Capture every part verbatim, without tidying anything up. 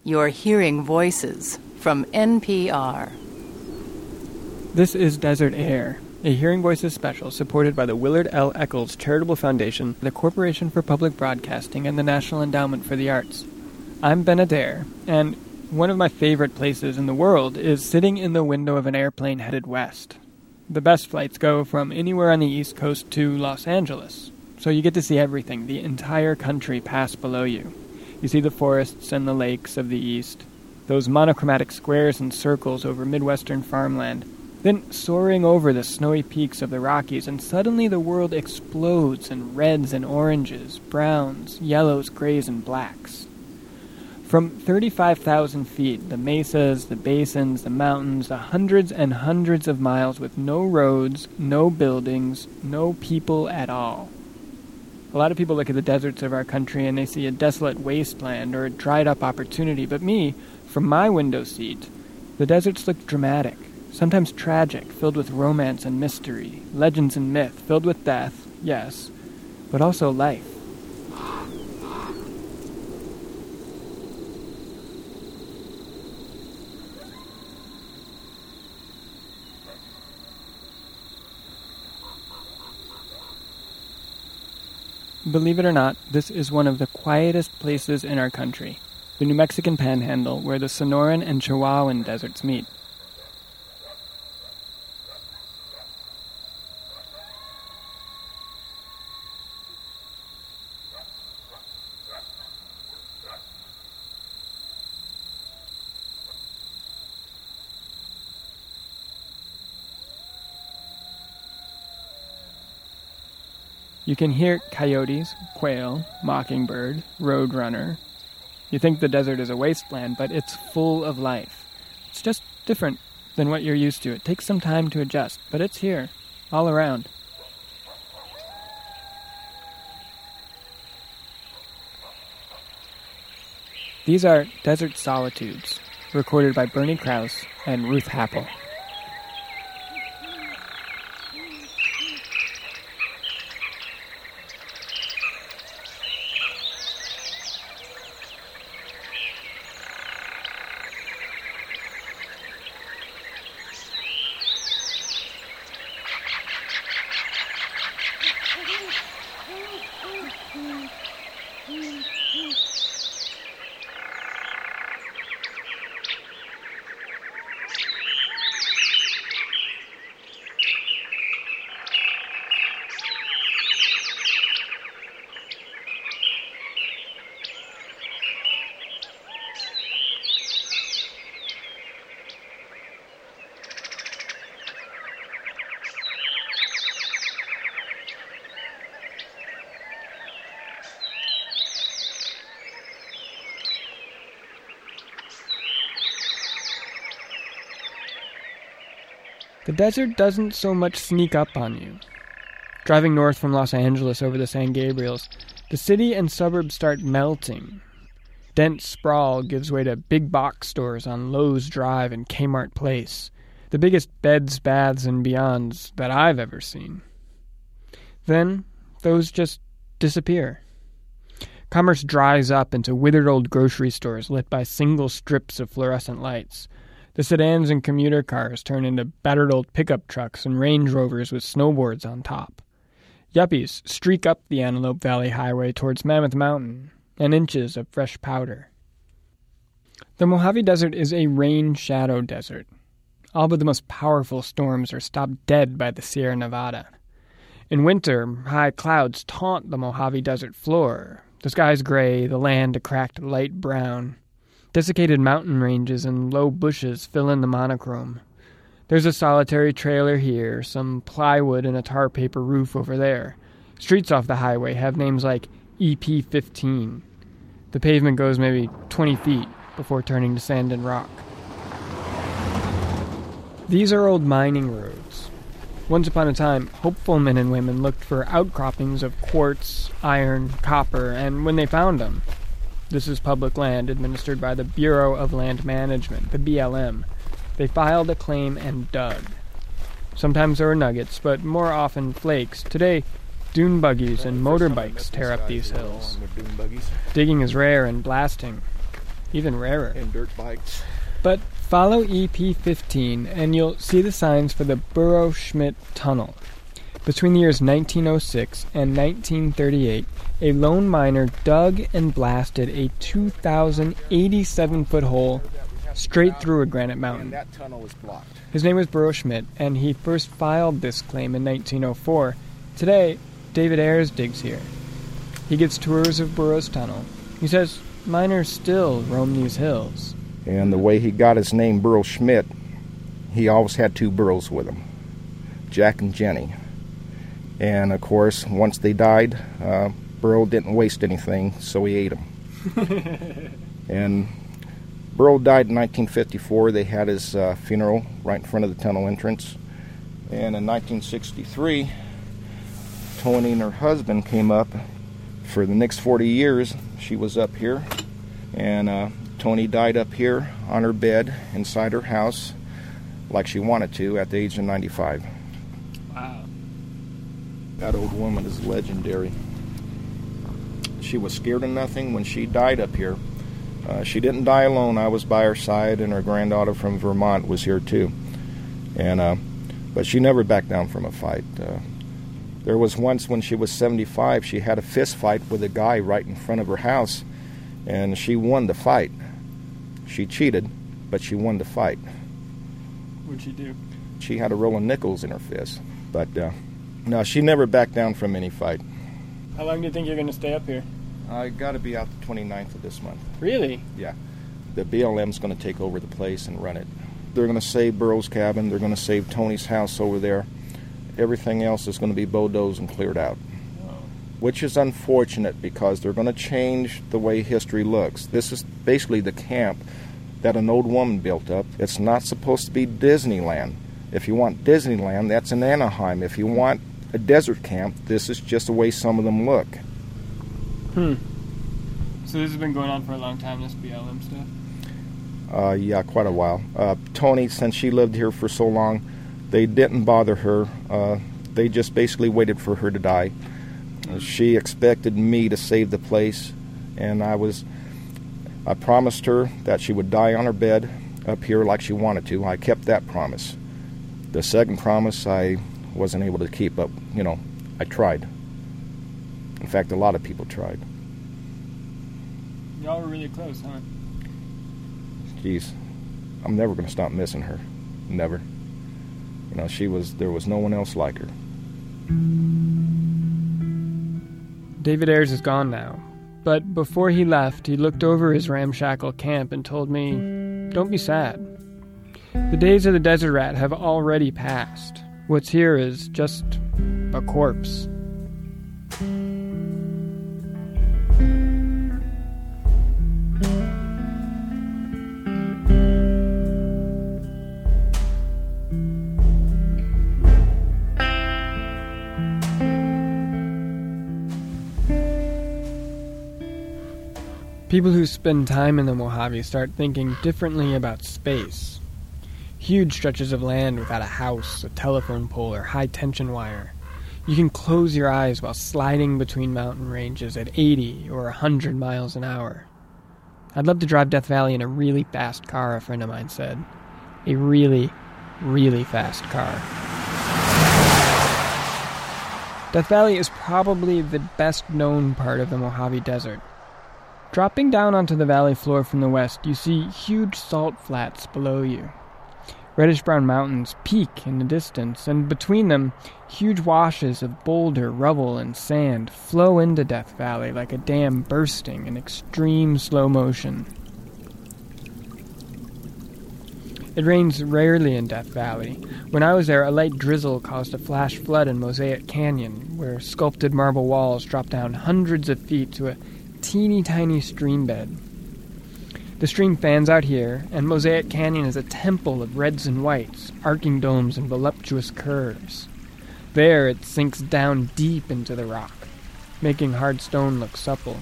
You're hearing voices from N P R. This is Desert Air, a Hearing Voices special supported by the Willard L. Eccles Charitable Foundation, the Corporation for Public Broadcasting, and the National Endowment for the Arts. I'm Ben Adair, and one of my favorite places in the world is sitting in the window of an airplane headed west. The best flights go from anywhere on the East Coast to Los Angeles, so you get to see everything, the entire country pass below you. You see the forests and the lakes of the east, those monochromatic squares and circles over Midwestern farmland, then soaring over the snowy peaks of the Rockies, and suddenly the world explodes in reds and oranges, browns, yellows, grays, and blacks. From thirty-five thousand feet, the mesas, the basins, the mountains, the hundreds and hundreds of miles with no roads, no buildings, no people at all. A lot of people look at the deserts of our country and they see a desolate wasteland or a dried-up opportunity, but me, from my window seat, the deserts look dramatic, sometimes tragic, filled with romance and mystery, legends and myth, filled with death, yes, but also life. Believe it or not, this is one of the quietest places in our country, the New Mexican Panhandle, where the Sonoran and Chihuahuan deserts meet. You can hear coyotes, quail, mockingbird, roadrunner. You think the desert is a wasteland, but it's full of life. It's just different than what you're used to. It takes some time to adjust, but it's here, all around. These are Desert Solitudes, recorded by Bernie Krause and Ruth Happel. The desert doesn't so much sneak up on you. Driving north from Los Angeles over the San Gabriels, the city and suburbs start melting. Dense sprawl gives way to big box stores on Lowe's Drive and Kmart Place, the biggest beds, baths, and beyonds that I've ever seen. Then, those just disappear. Commerce dries up into withered old grocery stores lit by single strips of fluorescent lights. The sedans and commuter cars turn into battered old pickup trucks and Range Rovers with snowboards on top. Yuppies streak up the Antelope Valley Highway towards Mammoth Mountain, and inches of fresh powder. The Mojave Desert is a rain-shadow desert. All but the most powerful storms are stopped dead by the Sierra Nevada. In winter, high clouds taunt the Mojave Desert floor. The sky's gray, the land a cracked light brown. Desiccated mountain ranges and low bushes fill in the monochrome. There's a solitary trailer here, some plywood and a tar paper roof over there. Streets off the highway have names like E P fifteen. The pavement goes maybe twenty feet before turning to sand and rock. These are old mining roads. Once upon a time, hopeful men and women looked for outcroppings of quartz, iron, copper, and when they found them, this is public land administered by the Bureau of Land Management, the B L M. They filed a claim and dug. Sometimes there were nuggets, but more often flakes. Today, dune buggies and motorbikes tear up these hills. Digging is rare and blasting. even rarer. And dirt bikes. But follow E P fifteen and you'll see the signs for the Burro-Schmidt Tunnel. Between the years nineteen oh six and nineteen thirty-eight, a lone miner dug and blasted a two thousand eighty-seven foot hole straight through a granite mountain. And that tunnel was blocked. His name was Burro-Schmidt, and he first filed this claim in nineteen oh four. Today, David Ayres digs here. He gets tours of Burro's tunnel. He says miners still roam these hills. And the way he got his name, Burro-Schmidt, he always had two burros with him, Jack and Jenny. And, of course, once they died, uh, Burro didn't waste anything, so he ate them. And Burro died in nineteen fifty-four. They had his uh, funeral right in front of the tunnel entrance. And in nineteen sixty-three, Tony and her husband came up. For the next forty years, she was up here. And uh, Tony died up here on her bed inside her house like she wanted to at the age of ninety-five. Wow. That old woman is legendary. She was scared of nothing when she died up here. Uh, she didn't die alone. I was by her side, and her granddaughter from Vermont was here too. And uh, but she never backed down from a fight. Uh, there was once when she was seventy-five, she had a fist fight with a guy right in front of her house, and she won the fight. She cheated, but she won the fight. What'd she do? She had a roll of nickels in her fist. But uh, no, she never backed down from any fight. How long do you think you're going to stay up here? I got to be out the twenty-ninth of this month. Really? Yeah. The B L M's going to take over the place and run it. They're going to save Burro's cabin. They're going to save Tony's house over there. Everything else is going to be bulldozed and cleared out. Oh. Which is unfortunate because they're going to change the way history looks. This is basically the camp that an old woman built up. It's not supposed to be Disneyland. If you want Disneyland, that's in Anaheim. If you want a desert camp, this is just the way some of them look. Hmm. So this has been going on for a long time, this B L M stuff? Uh, yeah, quite a while. Uh, Tony, since she lived here for so long, they didn't bother her. Uh, they just basically waited for her to die. Uh, she expected me to save the place, and I was... I promised her that she would die on her bed up here like she wanted to. I kept that promise. The second promise I wasn't able to keep up. You know, I tried. In fact, a lot of people tried. Y'all were really close, huh? Jeez, I'm never going to stop missing her. Never. You know, she was, there was no one else like her. David Ayres is gone now. But before he left, he looked over his ramshackle camp and told me, "Don't be sad. The days of the desert rat have already passed. What's here is just a corpse." People who spend time in the Mojave start thinking differently about space. Huge stretches of land without a house, a telephone pole, or high-tension wire. You can close your eyes while sliding between mountain ranges at eighty or one hundred miles an hour. "I'd love to drive Death Valley in a really fast car," a friend of mine said. A really, really fast car. Death Valley is probably the best-known part of the Mojave Desert. Dropping down onto the valley floor from the west, you see huge salt flats below you. Reddish-brown mountains peak in the distance, and between them, huge washes of boulder, rubble, and sand flow into Death Valley like a dam bursting in extreme slow motion. It rains rarely in Death Valley. When I was there, a light drizzle caused a flash flood in Mosaic Canyon, where sculpted marble walls drop down hundreds of feet to a teeny tiny stream bed. The stream fans out here, and Mosaic Canyon is a temple of reds and whites, arcing domes and voluptuous curves. There it sinks down deep into the rock, making hard stone look supple.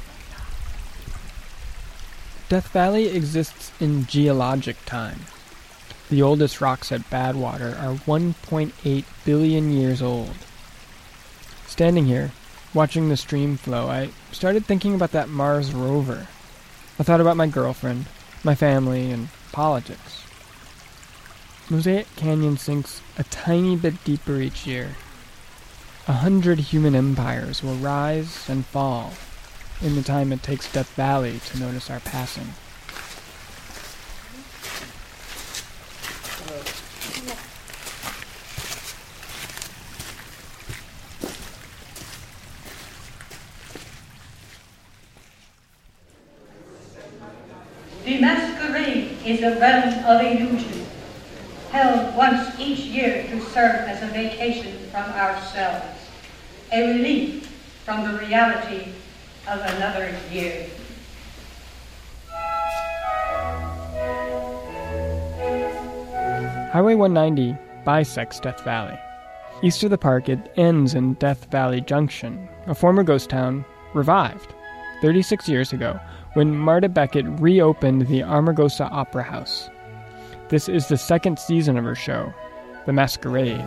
Death Valley exists in geologic time. The oldest rocks at Badwater are one point eight billion years old. Standing here, watching the stream flow, I started thinking about that Mars rover. I thought about my girlfriend, my family, and politics. Mosaic Canyon sinks a tiny bit deeper each year. A hundred human empires will rise and fall in the time it takes Death Valley to notice our passing. The masquerade is a realm of illusion, held once each year to serve as a vacation from ourselves, a relief from the reality of another year. Highway one ninety bisects Death Valley. East of the park, it ends in Death Valley Junction, a former ghost town revived thirty-six years ago when Marta Beckett reopened the Amargosa Opera House. This is the second season of her show, The Masquerade.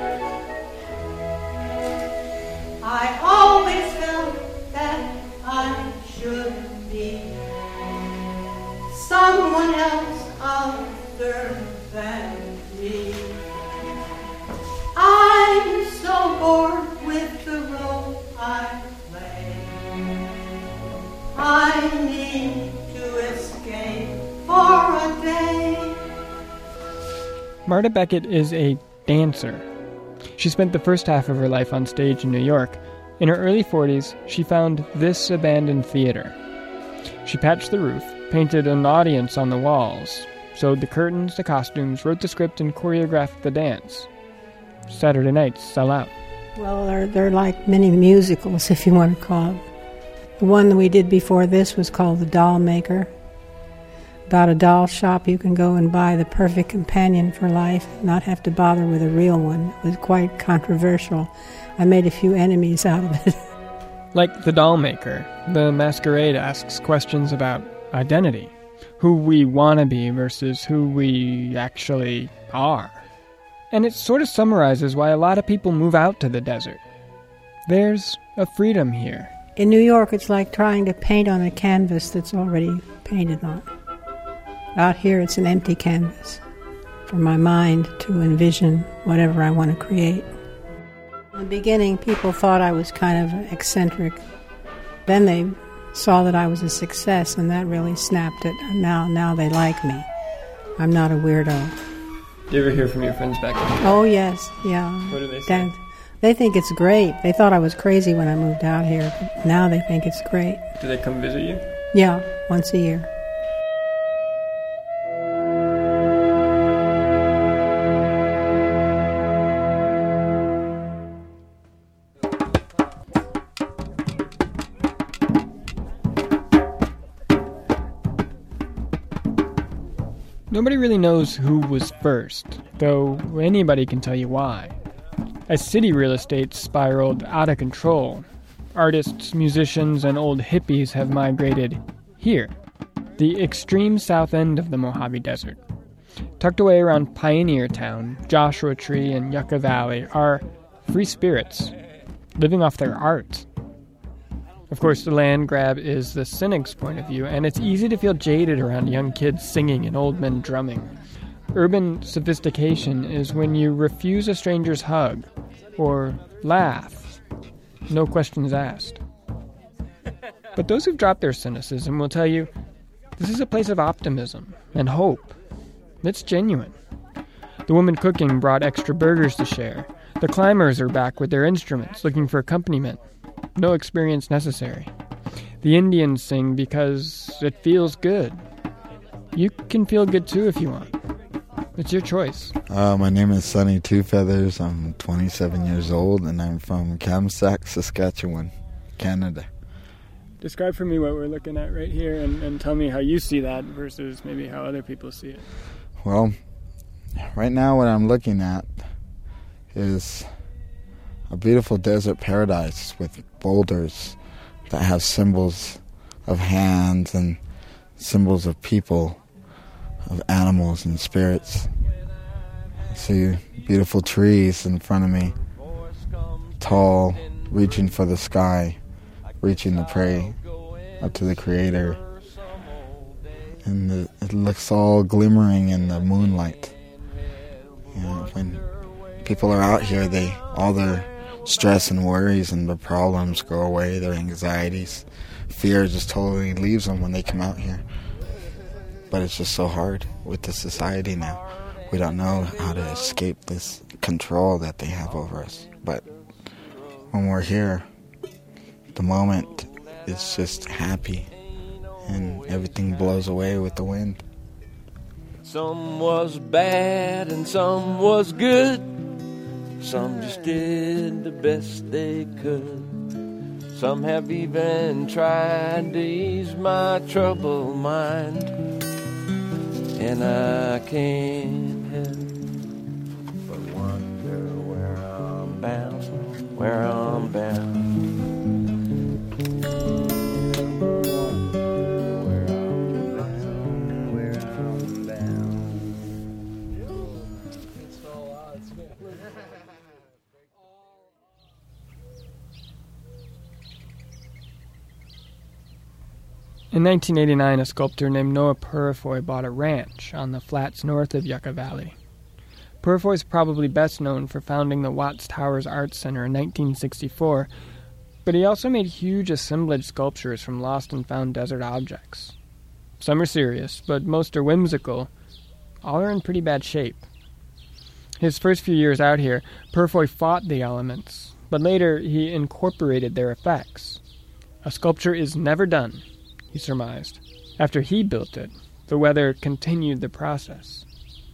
I always felt that I should be someone else other than me. I'm so bored with the role I play. I need to escape for a day. Marta Beckett is a dancer. She spent the first half of her life on stage in New York. In her early forties, she found this abandoned theater. She patched the roof, painted an audience on the walls, sewed the curtains, the costumes, wrote the script, and choreographed the dance. Saturday nights sell out. Well, they're, they're like mini musicals, if you want to call it. The one that we did before this was called The Doll Maker. About a doll shop you can go and buy the perfect companion for life, not have to bother with a real one. It was quite controversial. I made a few enemies out of it. Like The Doll Maker, The Masquerade asks questions about identity, who we want to be versus who we actually are. And it sort of summarizes why a lot of people move out to the desert. There's a freedom here. In New York, it's like trying to paint on a canvas that's already painted on. Out here, it's an empty canvas for my mind to envision whatever I want to create. In the beginning, people thought I was kind of eccentric. Then they saw that I was a success, and that really snapped it. And now, now they like me. I'm not a weirdo. Do you ever hear from your friends back home? Oh, yes, yeah. What do they say? That, they think it's great. They thought I was crazy when I moved out here, but now they think it's great. Do they come visit you? Yeah, once a year. Nobody really knows who was first, though anybody can tell you why. As city real estate spiraled out of control, artists, musicians, and old hippies have migrated here, the extreme south end of the Mojave Desert. Tucked away around Pioneer Town, Joshua Tree, and Yucca Valley are free spirits, living off their art. Of course, the land grab is the cynic's point of view, and it's easy to feel jaded around young kids singing and old men drumming. Urban sophistication is when you refuse a stranger's hug, or laugh, no questions asked. But those who've dropped their cynicism will tell you, this is a place of optimism and hope. It's genuine. The woman cooking brought extra burgers to share. The climbers are back with their instruments, looking for accompaniment. No experience necessary. The Indians sing because it feels good. You can feel good too if you want. It's your choice. Uh, my name is Sonny Two Feathers. I'm twenty-seven years old, and I'm from Kamsack, Saskatchewan, Canada. Describe for me what we're looking at right here, and, and tell me how you see that versus maybe how other people see it. Well, right now what I'm looking at is a beautiful desert paradise with boulders that have symbols of hands and symbols of people, of animals and spirits. I see beautiful trees in front of me, tall, reaching for the sky, reaching to pray up to the Creator. and the, it looks all glimmering in the moonlight. You know, when people are out here, they all their stress and worries and the problems go away, their anxieties, fear just totally leaves them when they come out here. But it's just so hard with the society now. We don't know how to escape this control that they have over us. But when we're here, the moment is just happy, and everything blows away with the wind. Some was bad and some was good. Some just did the best they could. Some have even tried to ease my troubled mind, and I can't help but wonder where I'm bound, where I'm bound. In nineteen eighty-nine, a sculptor named Noah Purifoy bought a ranch on the flats north of Yucca Valley. Purifoy is probably best known for founding the Watts Towers Arts Center in nineteen sixty-four, but he also made huge assemblage sculptures from lost and found desert objects. Some are serious, but most are whimsical. All are in pretty bad shape. His first few years out here, Purifoy fought the elements, but later he incorporated their effects. A sculpture is never done, he surmised. After he built it, the weather continued the process.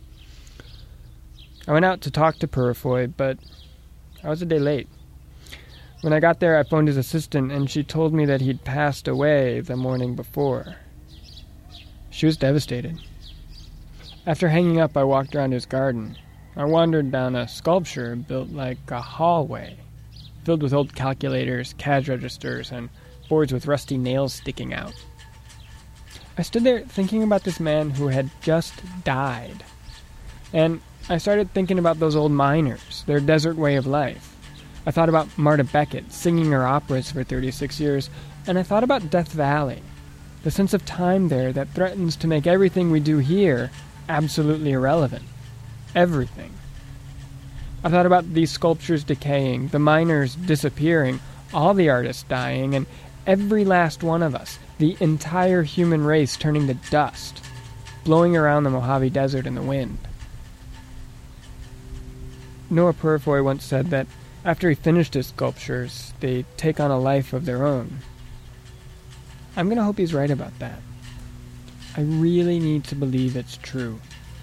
I went out to talk to Purifoy, but I was a day late. When I got there, I phoned his assistant, and she told me that he'd passed away the morning before. She was devastated. After hanging up, I walked around his garden. I wandered down a sculpture built like a hallway, filled with old calculators, cash registers, and boards with rusty nails sticking out. I stood there thinking about this man who had just died. And I started thinking about those old miners, their desert way of life. I thought about Marta Beckett singing her operas for thirty-six years, and I thought about Death Valley, the sense of time there that threatens to make everything we do here absolutely irrelevant. Everything. I thought about these sculptures decaying, the miners disappearing, all the artists dying, and every last one of us, the entire human race turning to dust, blowing around the Mojave Desert in the wind. Noah Purifoy once said that after he finished his sculptures, they take on a life of their own. I'm going to hope he's right about that. I really need to believe it's true.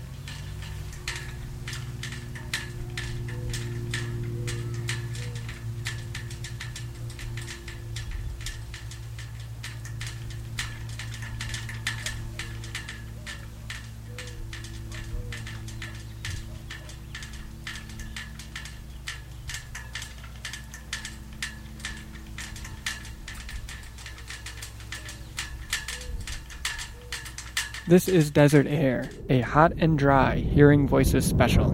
This is Desert Air, a hot and dry Hearing Voices special.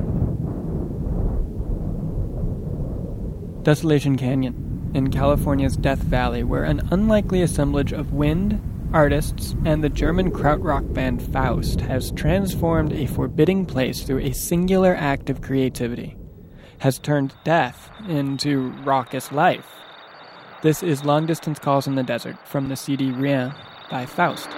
Desolation Canyon, in California's Death Valley, where an unlikely assemblage of wind, artists, and the German krautrock band Faust has transformed a forbidding place through a singular act of creativity, has turned death into raucous life. This is Long Distance Calls in the Desert from the C D Rien by Faust.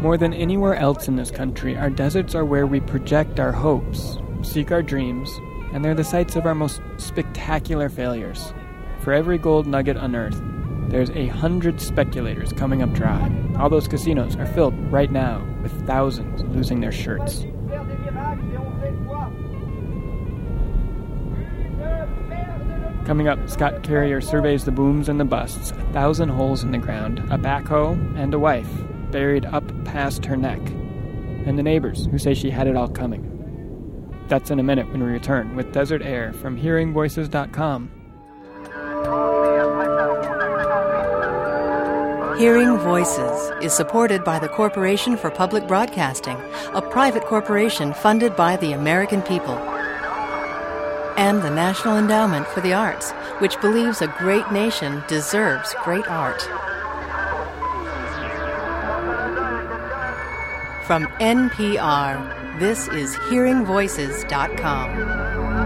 More than anywhere else in this country, our deserts are where we project our hopes, seek our dreams, and they're the sites of our most spectacular failures. For every gold nugget unearthed, there's a hundred speculators coming up dry. All those casinos are filled right now with thousands losing their shirts. Coming up, Scott Carrier surveys the booms and the busts, a thousand holes in the ground, a backhoe, and a wife buried up past her neck, and the neighbors who say she had it all coming. That's in a minute when we return with Desert Air from hearing voices dot com. Hearing Voices is supported by the Corporation for Public Broadcasting, a private corporation funded by the American people, and the National Endowment for the Arts, which believes a great nation deserves great art. From N P R, this is hearing voices dot com.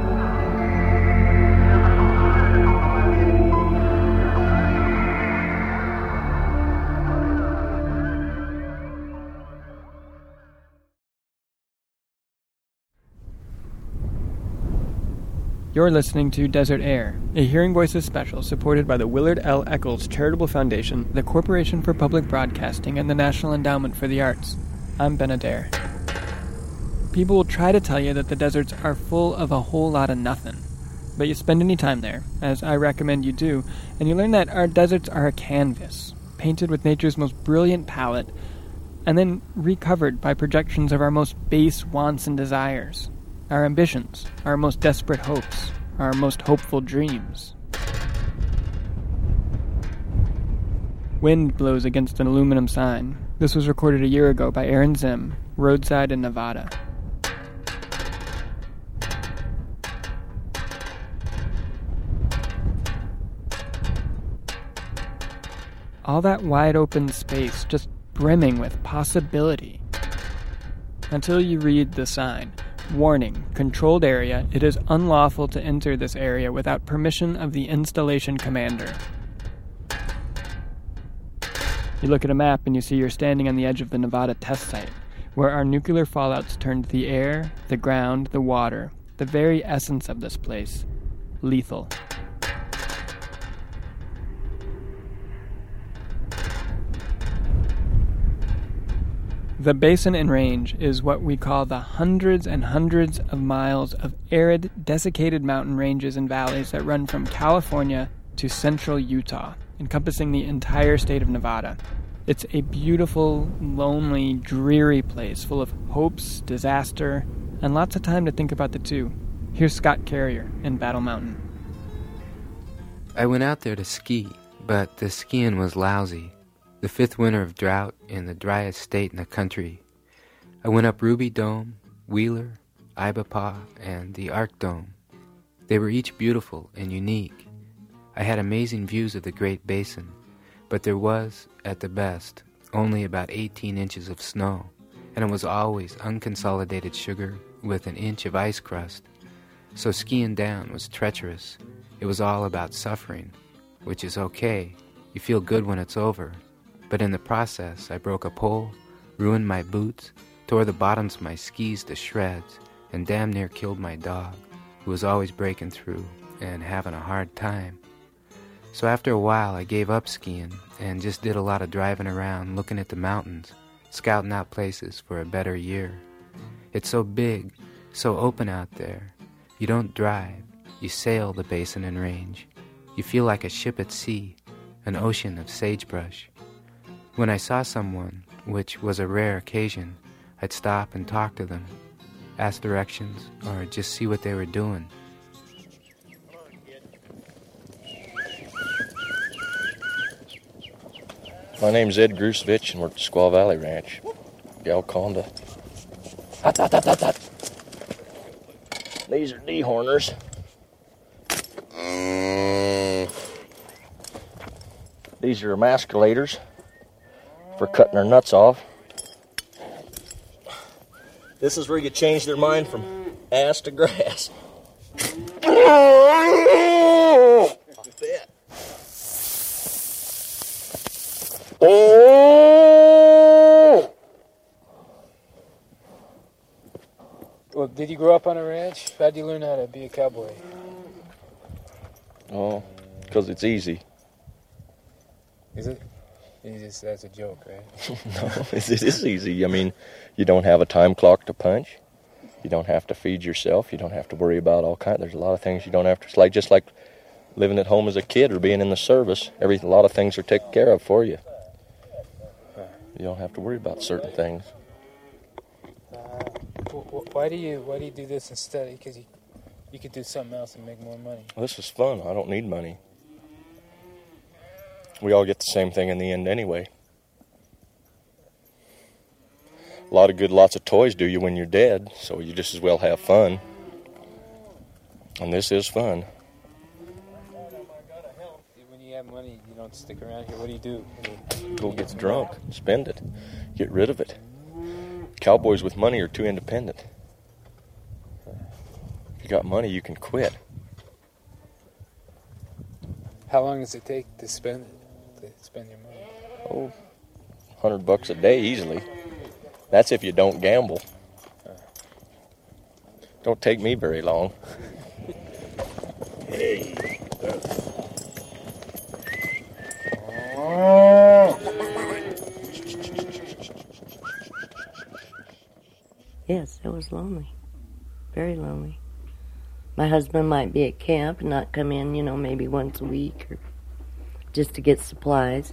You're listening to Desert Air, a Hearing Voices special supported by the Willard L. Eccles Charitable Foundation, the Corporation for Public Broadcasting, and the National Endowment for the Arts. I'm Ben Adair. People will try to tell you that the deserts are full of a whole lot of nothing. But you spend any time there, as I recommend you do, and you learn that our deserts are a canvas, painted with nature's most brilliant palette, and then recovered by projections of our most base wants and desires. Our ambitions, our most desperate hopes, our most hopeful dreams. Wind blows against an aluminum sign. This was recorded a year ago by Aaron Zim, roadside in Nevada. All that wide open space just brimming with possibility. Until you read the sign. Warning, controlled area. It is unlawful to enter this area without permission of the installation commander. You look at a map and you see you're standing on the edge of the Nevada test site, where our nuclear fallouts turned the air, the ground, the water, the very essence of this place, lethal. The basin and range is what we call the hundreds and hundreds of miles of arid, desiccated mountain ranges and valleys that run from California to central Utah, encompassing the entire state of Nevada. It's a beautiful, lonely, dreary place full of hopes, disaster, and lots of time to think about the two. Here's Scott Carrier in Battle Mountain. I went out there to ski, but the skiing was lousy. The fifth winter of drought in the driest state in the country. I went up Ruby Dome, Wheeler, Ibapaw, and the Arc Dome. They were each beautiful and unique. I had amazing views of the Great Basin, but there was, at the best, only about eighteen inches of snow, and it was always unconsolidated sugar with an inch of ice crust. So skiing down was treacherous. It was all about suffering, which is okay. You feel good when it's over. But in the process, I broke a pole, ruined my boots, tore the bottoms of my skis to shreds, and damn near killed my dog, who was always breaking through and having a hard time. So after a while, I gave up skiing and just did a lot of driving around, looking at the mountains, scouting out places for a better year. It's so big, so open out there. You don't drive, you sail the basin and range. You feel like a ship at sea, an ocean of sagebrush. When I saw someone, which was a rare occasion, I'd stop and talk to them, ask directions, or just see what they were doing. My name's Ed Grusevich, and we're at Squaw Valley Ranch, Galconda. Hot, hot, hot, hot, hot. These are dehorners. These are emasculators for cutting their nuts off. This is where you change their mind from ass to grass. Oh! Well, did you grow up on a ranch? How did you learn how to be a cowboy? Oh, because it's easy. Is it? You just, that's a joke, right? No, it is easy. I mean, you don't have a time clock to punch. You don't have to feed yourself. You don't have to worry about all kinds. There's a lot of things you don't have to. It's like just like living at home as a kid or being in the service. Every a lot of things are taken care of for you. You don't have to worry about certain things. Uh, why do you why do you do this instead? Because you you could do something else and make more money. Well, this is fun. I don't need money. We all get the same thing in the end anyway. A lot of good, lots of toys do you when you're dead, so you just as well have fun. And this is fun. When you have money, you don't stick around here. What do you do? Go get drunk, spend it, get rid of it. Cowboys with money are too independent. If you got money, you can quit. How long does it take to spend it? To spend your money? Oh, hundred bucks a day easily. That's if you don't gamble. Don't take me very long. Hey. Yes, it was lonely. Very lonely. My husband might be at camp and not come in, you know, maybe once a week or just to get supplies.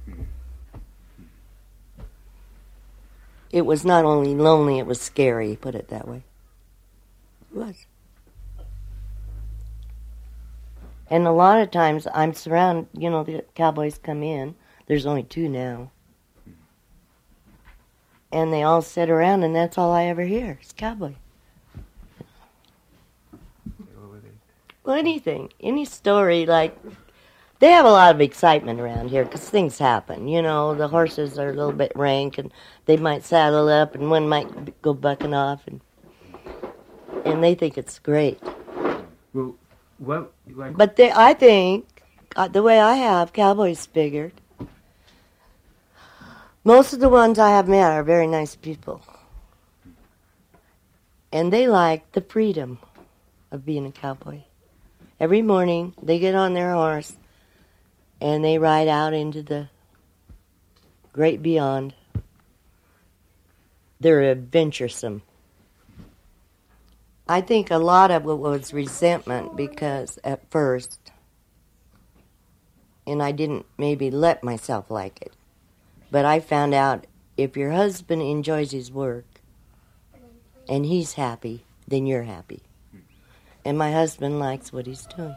It was not only lonely, it was scary, put it that way. It was. And a lot of times I'm surrounded, you know, the cowboys come in. There's only two now. And they all sit around, and that's all I ever hear is cowboy. Well, anything, any story, like, they have a lot of excitement around here because things happen. You know, the horses are a little bit rank, and they might saddle up, and one might go bucking off, and and they think it's great. Well, what? Like... But they, I think, uh, the way I have cowboys figured, most of the ones I have met are very nice people. And they like the freedom of being a cowboy. Every morning, they get on their horse, and they ride out into the great beyond. They're adventuresome. I think a lot of it was resentment because at first, and I didn't maybe let myself like it, but I found out if your husband enjoys his work and he's happy, then you're happy. And my husband likes what he's doing.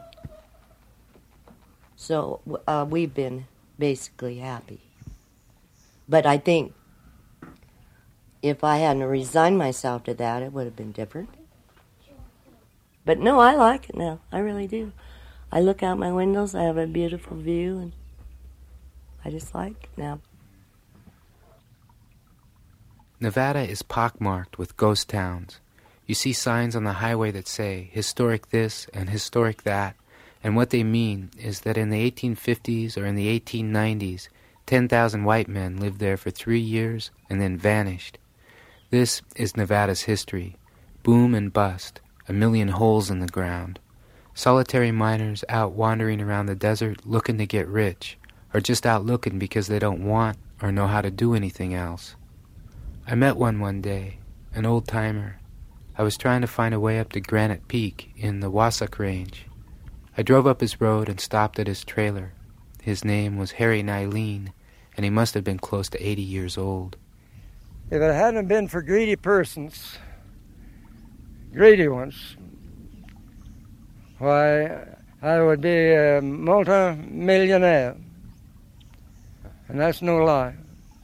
So uh, we've been basically happy. But I think if I hadn't resigned myself to that, it would have been different. But no, I like it now. I really do. I look out my windows, I have a beautiful view, and I just like it now. Nevada is pockmarked with ghost towns. You see signs on the highway that say historic this and historic that, and what they mean is that in the eighteen fifties or in the eighteen nineties, ten thousand white men lived there for three years and then vanished. This is Nevada's history. Boom and bust, a million holes in the ground. Solitary miners out wandering around the desert looking to get rich, or just out looking because they don't want or know how to do anything else. I met one one day, an old-timer. I was trying to find a way up to Granite Peak in the Wasatch Range. I drove up his road and stopped at his trailer. His name was Harry Nylene, and he must have been close to eighty years old. If it hadn't been for greedy persons, greedy ones, why, I would be a multi-millionaire. And that's no lie.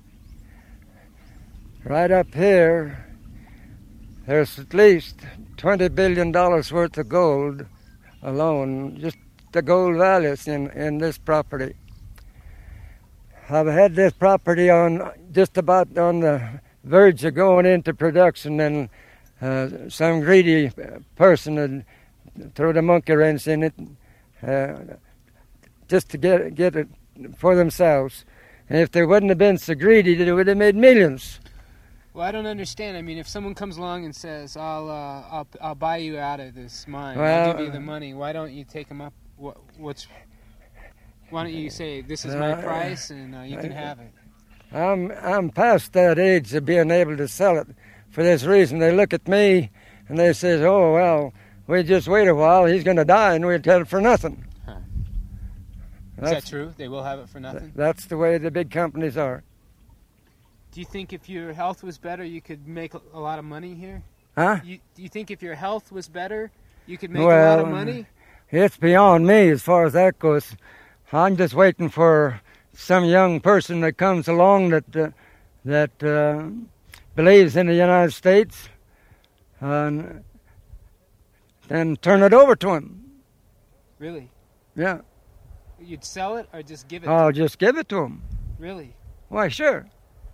Right up here, there's at least twenty billion dollars worth of gold alone, just the gold values in, in this property. I've had this property on just about on the verge of going into production, and uh, some greedy person had thrown a monkey wrench in it uh, just to get, get it for themselves. And if they wouldn't have been so greedy, they would have made millions. Well, I don't understand. I mean, if someone comes along and says, "I'll, uh, I'll, I'll buy you out of this mine. Well, I'll give you the money," why don't you take them up? What, what's? Why don't you say, "This is my Uh, price, and uh, you can have it"? I'm I'm past that age of being able to sell it. For this reason, they look at me and they say, "Oh well, we just wait a while. He's going to die, and we'll tell it for nothing." Huh. Is That's- that true? They will have it for nothing? That's the way the big companies are. Do you think if your health was better, you could make a lot of money here? Huh? You, do you think if your health was better, you could make well, a lot of money? It's beyond me as far as that goes. I'm just waiting for some young person that comes along that uh, that uh, believes in the United States, and then turn it over to him. Really? Yeah. You'd sell it or just give it? I'll to just give it to him. Really? Why, sure.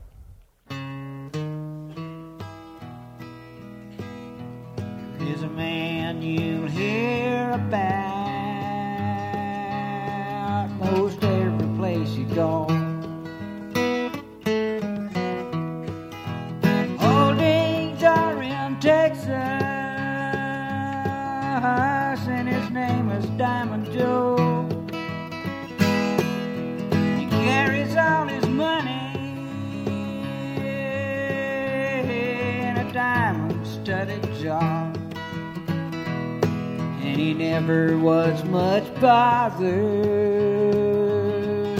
There's a man you'll hear about most every place you go. Old days are in Texas, and his name is Diamond Joe. He carries all his money in a diamond-studded jar. And he never was much bothered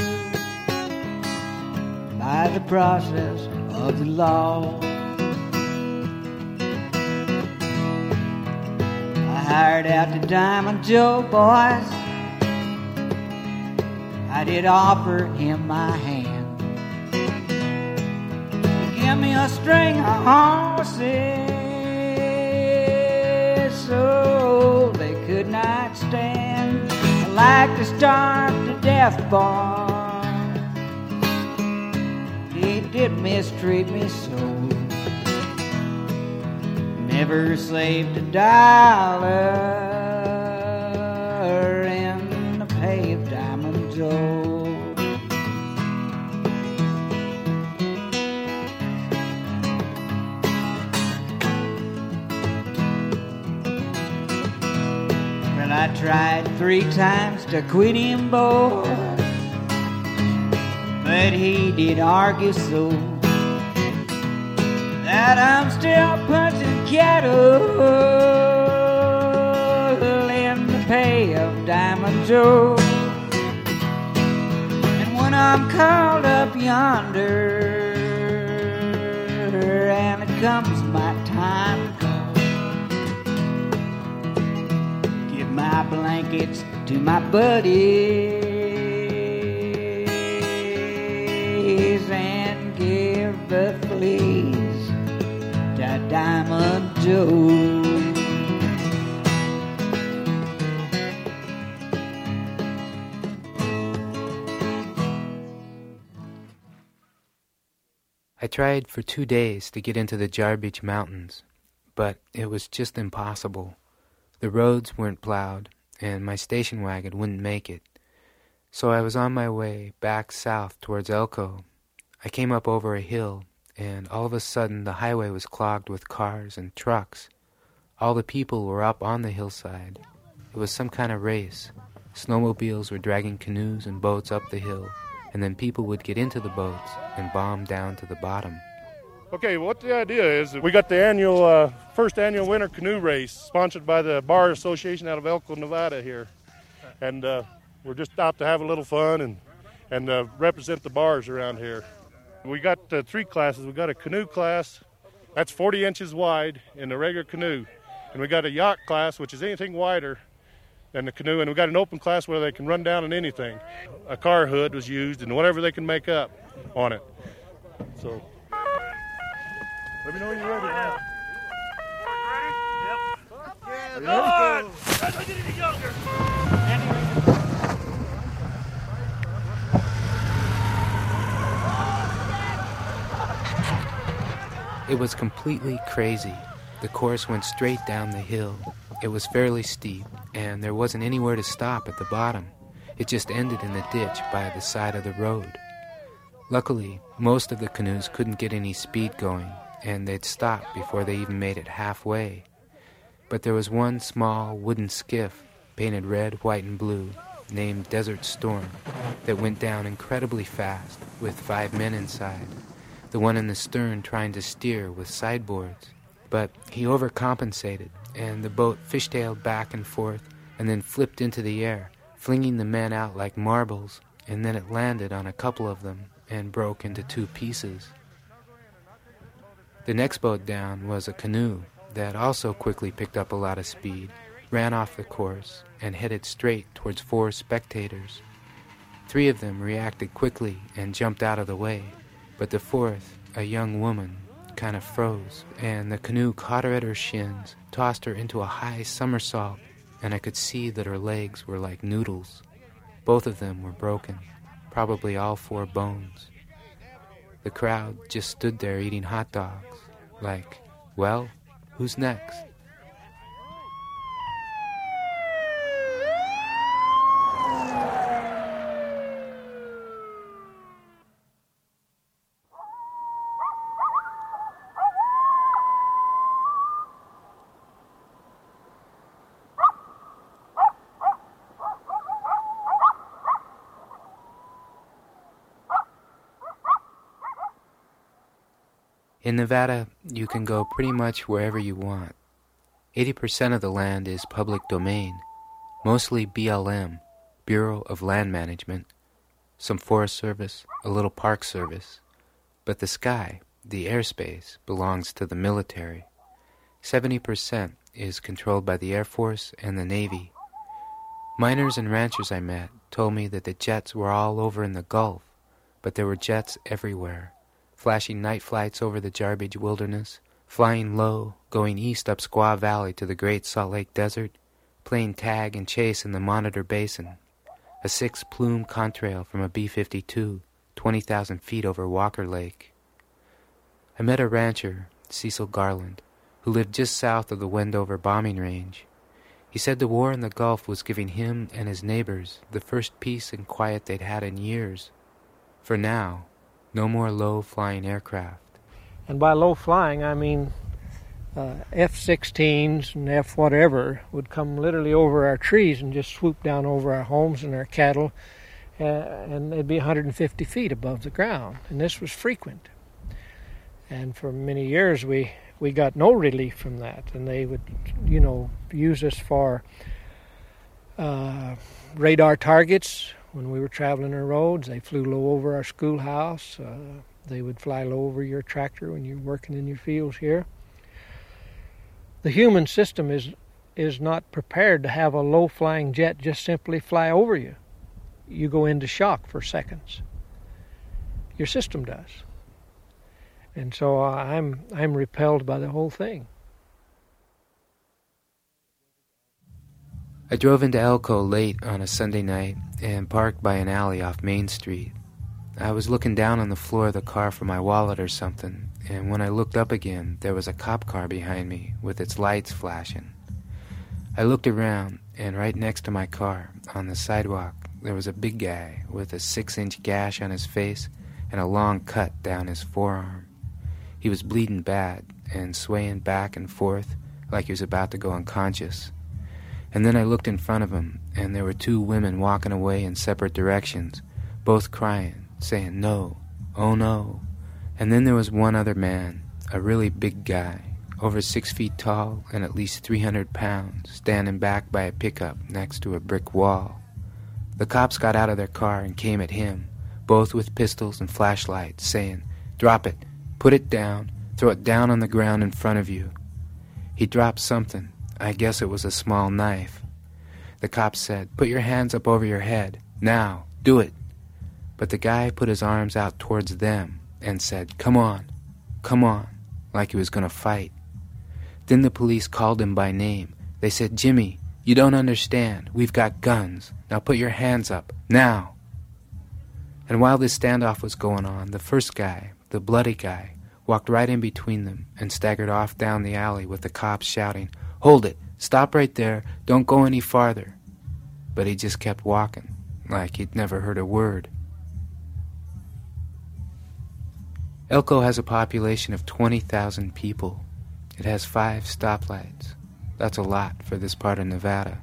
by the process of the law. I hired out to Diamond Joe, boys. I did offer him my hand. He gave me a string of horses so they could not stand. I like to starve to death, boy. He did mistreat me so. Never saved a dollar in the pay of Diamond Joe. I tried three times to quit him, boy, but he did argue so that I'm still punching cattle in the pay of Diamond Joe. And when I'm called up yonder and it comes my time to go, my blankets to my buddies and give the fleas to Diamond Joe. I tried for two days to get into the Jarbidge Mountains, but it was just impossible. The roads weren't plowed, and my station wagon wouldn't make it. So I was on my way back south towards Elko. I came up over a hill, and all of a sudden the highway was clogged with cars and trucks. All the people were up on the hillside. It was some kind of race. Snowmobiles were dragging canoes and boats up the hill, and then people would get into the boats and bomb down to the bottom. Okay, what the idea is, we got the annual, uh, first annual winter canoe race sponsored by the Bar Association out of Elko, Nevada here. And uh, we're just out to have a little fun and, and uh, represent the bars around here. We got uh, three classes. We got a canoe class, that's forty inches wide in a regular canoe. And we got a yacht class, which is anything wider than the canoe. And we got an open class where they can run down in anything. A car hood was used and whatever they can make up on it. So. Let me know when you're ready. Yeah. Ready? Yep. Yeah, good. As I get any younger. It was completely crazy. The course went straight down the hill. It was fairly steep, and there wasn't anywhere to stop at the bottom. It just ended in a ditch by the side of the road. Luckily, most of the canoes couldn't get any speed going, and they'd stop before they even made it halfway. But there was one small wooden skiff, painted red, white, and blue, named Desert Storm, that went down incredibly fast, with five men inside, the one in the stern trying to steer with sideboards. But he overcompensated, and the boat fishtailed back and forth, and then flipped into the air, flinging the men out like marbles, and then it landed on a couple of them and broke into two pieces. The next boat down was a canoe that also quickly picked up a lot of speed, ran off the course, and headed straight towards four spectators. Three of them reacted quickly and jumped out of the way, but the fourth, a young woman, kind of froze, and the canoe caught her at her shins, tossed her into a high somersault, and I could see that her legs were like noodles. Both of them were broken, probably all four bones. The crowd just stood there eating hot dogs, like, well, who's next? In Nevada, you can go pretty much wherever you want. eighty percent of the land is public domain, mostly B L M, Bureau of Land Management, some Forest Service, a little Park Service. But the sky, the airspace, belongs to the military. seventy percent is controlled by the Air Force and the Navy. Miners and ranchers I met told me that the jets were all over in the Gulf, but there were jets everywhere. Flashing night flights over the Jarbidge Wilderness, flying low, going east up Squaw Valley to the Great Salt Lake Desert, playing tag and chase in the Monitor Basin, a six-plume contrail from a B fifty-two, twenty thousand feet over Walker Lake. I met a rancher, Cecil Garland, who lived just south of the Wendover bombing range. He said the war in the Gulf was giving him and his neighbors the first peace and quiet they'd had in years. For now, no more low-flying aircraft. And by low-flying, I mean uh, F sixteens and F whatever would come literally over our trees and just swoop down over our homes and our cattle, uh, and they'd be one hundred fifty feet above the ground. And this was frequent. And for many years, we, we got no relief from that. And they would, you know, use us for uh, radar targets. When we were traveling the roads, they flew low over our schoolhouse. Uh, they would fly low over your tractor when you're working in your fields here. The human system is is not prepared to have a low-flying jet just simply fly over you. You go into shock for seconds. Your system does. And so I'm I'm repelled by the whole thing. I drove into Elko late on a Sunday night and parked by an alley off Main Street. I was looking down on the floor of the car for my wallet or something, and when I looked up again, there was a cop car behind me with its lights flashing. I looked around, and right next to my car, on the sidewalk, there was a big guy with a six-inch gash on his face and a long cut down his forearm. He was bleeding bad and swaying back and forth like he was about to go unconscious. And then I looked in front of him, and there were two women walking away in separate directions, both crying, saying no, oh no. And then there was one other man, a really big guy, over six feet tall and at least three hundred pounds, standing back by a pickup next to a brick wall. The cops got out of their car and came at him, both with pistols and flashlights, saying, "Drop it, put it down, throw it down on the ground in front of you." He dropped something. I guess it was a small knife. The cops said, "Put your hands up over your head. Now, do it." But the guy put his arms out towards them and said, "Come on, come on," like he was going to fight. Then the police called him by name. They said, "Jimmy, you don't understand. We've got guns. Now put your hands up. Now." And while this standoff was going on, the first guy, the bloody guy, walked right in between them and staggered off down the alley with the cops shouting, "Hold it! Stop right there! Don't go any farther!" But he just kept walking, like he'd never heard a word. Elko has a population of twenty thousand people. It has five stoplights. That's a lot for this part of Nevada.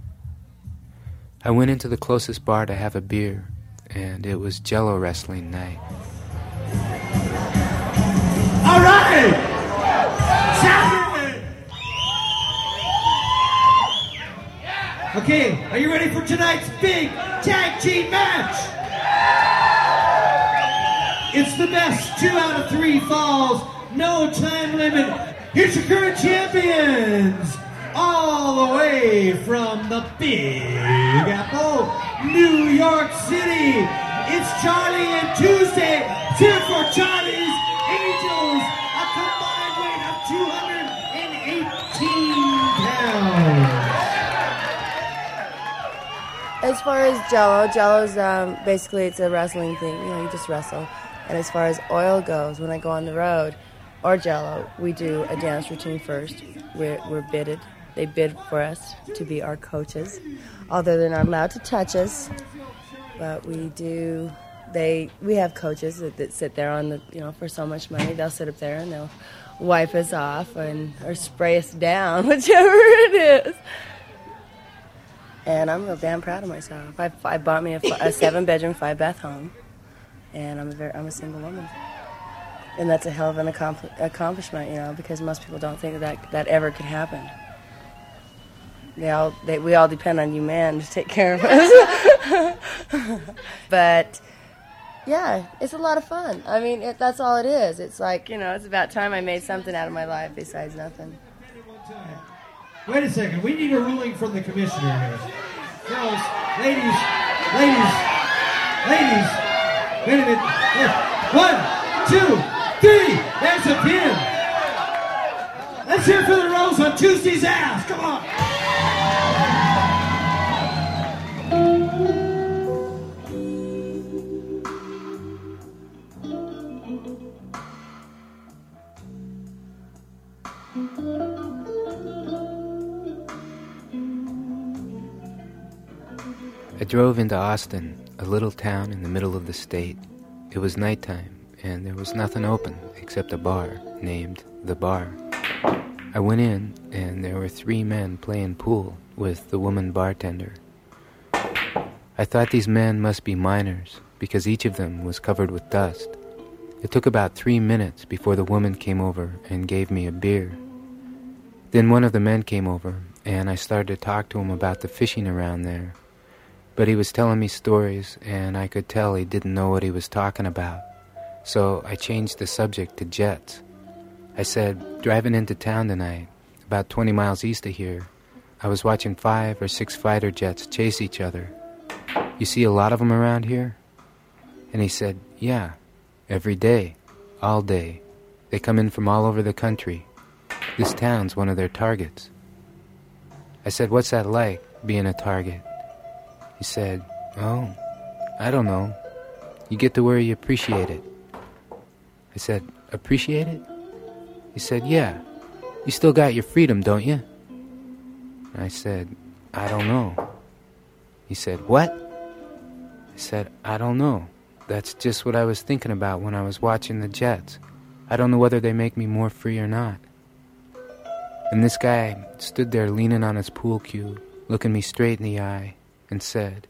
I went into the closest bar to have a beer, and it was Jello wrestling night. All right! Saturday! Okay, are you ready for tonight's big tag team match? It's the best two out of three falls, no time limit. Here's your current champions, all the way from the Big Apple, New York City. It's Charlie and Tuesday. It's here for Charlie's Angels, a combined weight of two hundred eighteen pounds. As far as Jello, Jello's um, basically it's a wrestling thing. You know, you just wrestle. And as far as oil goes, when I go on the road, or Jello, we do a dance routine first. We're, we're bidded. They bid for us to be our coaches, although they're not allowed to touch us. But we do. They we have coaches that, that sit there on the you know for so much money. They'll sit up there and they'll wipe us off and or spray us down, whichever it is. And I'm real damn proud of myself. I, I bought me a, a seven-bedroom, five-bath home, and I'm a very I'm a single woman. And that's a hell of an accompli- accomplishment, you know, because most people don't think that that ever could happen. They all, they, we all depend on you men to take care of us. But, yeah, it's a lot of fun. I mean, it, that's all it is. It's like, you know, it's about time I made something out of my life besides nothing. Wait a second. We need a ruling from the commissioner here. Girls, ladies, ladies, ladies. Wait a minute. One, two, three. There's a pin. Let's hear for the Rose on Tuesday's ass. Come on. I drove into Austin, a little town in the middle of the state. It was nighttime, and there was nothing open except a bar named The Bar. I went in, and there were three men playing pool with the woman bartender. I thought these men must be miners, because each of them was covered with dust. It took about three minutes before the woman came over and gave me a beer. Then one of the men came over, and I started to talk to him about the fishing around there. But he was telling me stories, and I could tell he didn't know what he was talking about. So I changed the subject to jets. I said, driving into town tonight, about twenty miles east of here, I was watching five or six fighter jets chase each other. You see a lot of them around here? And he said, yeah, every day, all day. They come in from all over the country. This town's one of their targets. I said, what's that like, being a target? He said, oh, I don't know. You get to where you appreciate it. I said, appreciate it? He said, yeah. You still got your freedom, don't you? I said, I don't know. He said, what? I said, I don't know. That's just what I was thinking about when I was watching the jets. I don't know whether they make me more free or not. And this guy stood there leaning on his pool cue, looking me straight in the eye, and said,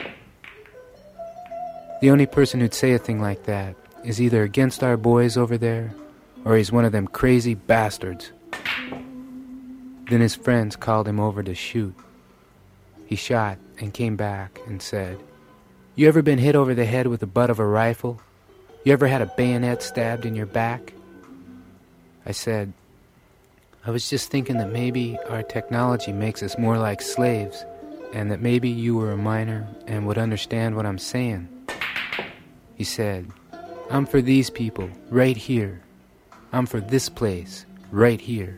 the only person who'd say a thing like that is either against our boys over there, or he's one of them crazy bastards. Then his friends called him over to shoot. He shot and came back and said, you ever been hit over the head with the butt of a rifle? You ever had a bayonet stabbed in your back? I said, I was just thinking that maybe our technology makes us more like slaves, and that maybe you were a miner and would understand what I'm saying. He said, I'm for these people, right here. I'm for this place, right here.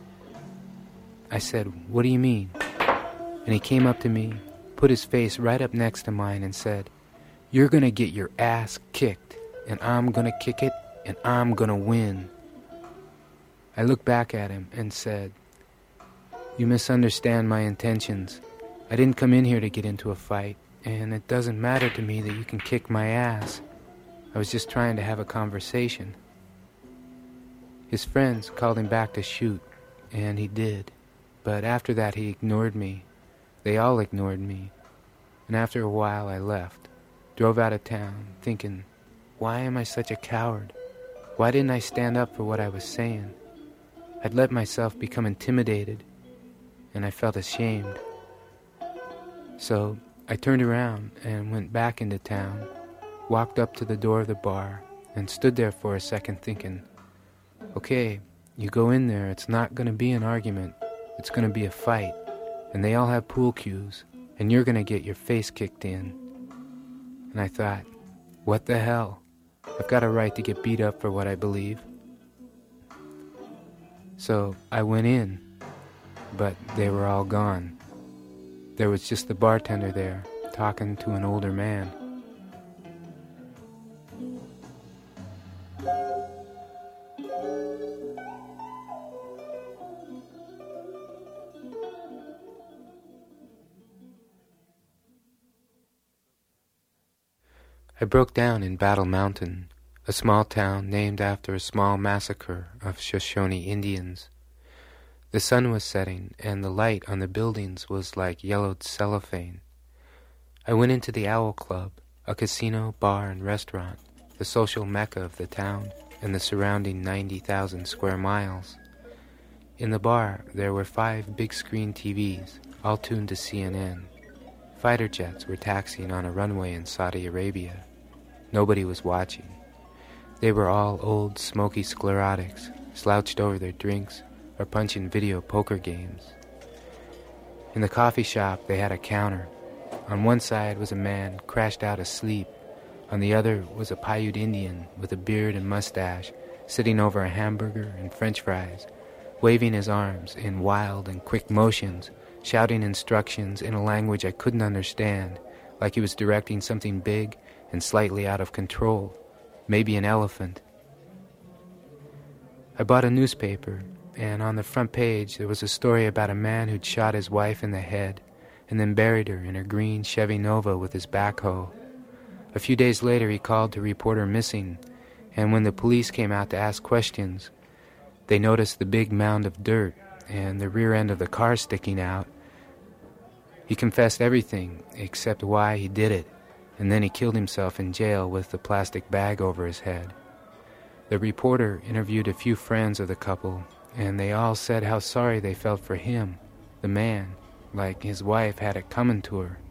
I said, what do you mean? And he came up to me, put his face right up next to mine and said, you're gonna get your ass kicked, and I'm gonna kick it, and I'm gonna win. I looked back at him and said, you misunderstand my intentions. I didn't come in here to get into a fight, and it doesn't matter to me that you can kick my ass. I was just trying to have a conversation. His friends called him back to shoot, and he did. But after that, he ignored me. They all ignored me. And after a while, I left. Drove out of town, thinking, why am I such a coward? Why didn't I stand up for what I was saying? I'd let myself become intimidated, and I felt ashamed. So I turned around and went back into town, walked up to the door of the bar, and stood there for a second thinking, okay, you go in there, it's not going to be an argument, it's going to be a fight, and they all have pool cues, and you're going to get your face kicked in. And I thought, what the hell? I've got a right to get beat up for what I believe. So I went in, but they were all gone. There was just the bartender there, talking to an older man. I broke down in Battle Mountain, a small town named after a small massacre of Shoshone Indians. The sun was setting, and the light on the buildings was like yellowed cellophane. I went into the Owl Club, a casino, bar, and restaurant, the social mecca of the town and the surrounding ninety thousand square miles. In the bar, there were five big-screen T Vs, all tuned to C N N. Fighter jets were taxiing on a runway in Saudi Arabia. Nobody was watching. They were all old, smoky sclerotics, slouched over their drinks or punching video poker games. In the coffee shop, they had a counter. On one side was a man crashed out asleep. On the other was a Paiute Indian with a beard and mustache, sitting over a hamburger and French fries, waving his arms in wild and quick motions, shouting instructions in a language I couldn't understand, like he was directing something big and slightly out of control, maybe an elephant. I bought a newspaper, and on the front page there was a story about a man who'd shot his wife in the head and then buried her in her green Chevy Nova with his backhoe. A few days later he called to report her missing, and when the police came out to ask questions, they noticed the big mound of dirt and the rear end of the car sticking out. He confessed everything except why he did it, and then he killed himself in jail with the plastic bag over his head. The reporter interviewed a few friends of the couple, and they all said how sorry they felt for him, the man, like his wife had it coming to her.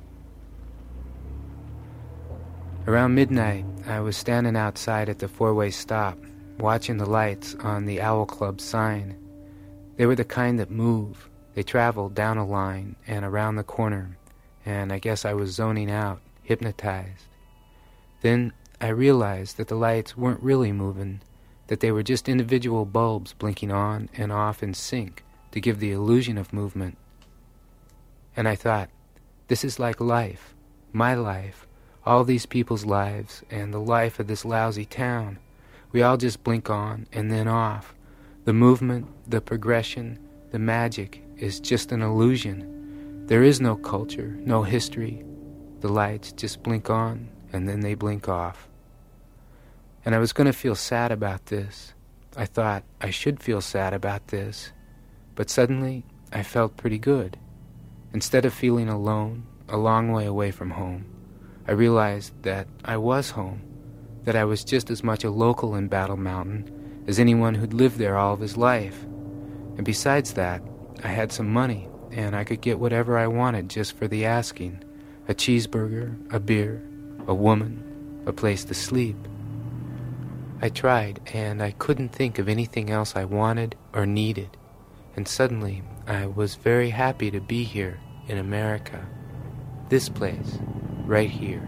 Around midnight, I was standing outside at the four-way stop, watching the lights on the Owl Club sign. They were the kind that move. They traveled down a line and around the corner, and I guess I was zoning out, hypnotized. Then I realized that the lights weren't really moving, that they were just individual bulbs blinking on and off in sync to give the illusion of movement. And I thought, this is like life, my life, all these people's lives, and the life of this lousy town. We all just blink on and then off. The movement, the progression, the magic is just an illusion. There is no culture, no history. The lights just blink on, and then they blink off. And I was going to feel sad about this. I thought I should feel sad about this. But suddenly, I felt pretty good. Instead of feeling alone, a long way away from home, I realized that I was home, that I was just as much a local in Battle Mountain as anyone who'd lived there all of his life. And besides that, I had some money, and I could get whatever I wanted just for the asking. A cheeseburger, a beer, a woman, a place to sleep. I tried, and I couldn't think of anything else I wanted or needed. And suddenly, I was very happy to be here in America. This place, right here.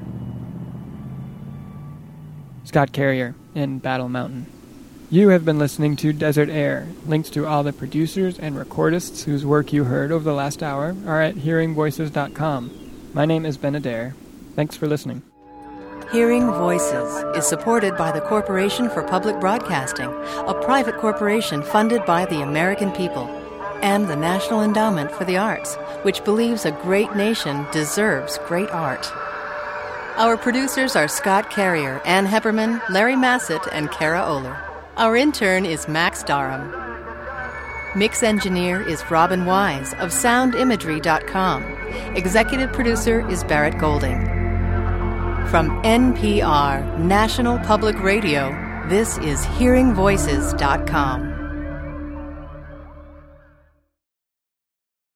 Scott Carrier in Battle Mountain. You have been listening to Desert Air. Links to all the producers and recordists whose work you heard over the last hour are at hearing voices dot com. My name is Ben Adair. Thanks for listening. Hearing Voices is supported by the Corporation for Public Broadcasting, a private corporation funded by the American people, and the National Endowment for the Arts, which believes a great nation deserves great art. Our producers are Scott Carrier, Ann Hepperman, Larry Massett, and Kara Oler. Our intern is Max Darham. Mix engineer is Robin Wise of sound imagery dot com. Executive producer is Barrett Golding. From N P R, National Public Radio, this is hearing voices dot com.